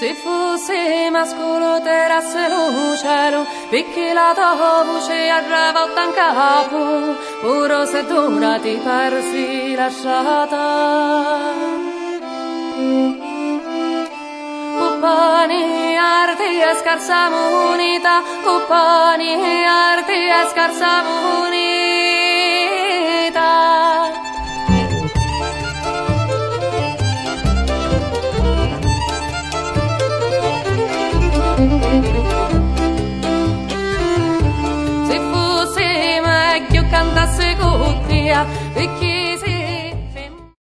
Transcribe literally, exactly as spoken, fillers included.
Se fosse mascolo terasse lo cielo, perché la tua voce arriva in capo, ora se d'ora ti persi lasciata. Pani arti e scarsa munita, pani arti e scarsa munita. Se fosse meglio cantasse con te, perché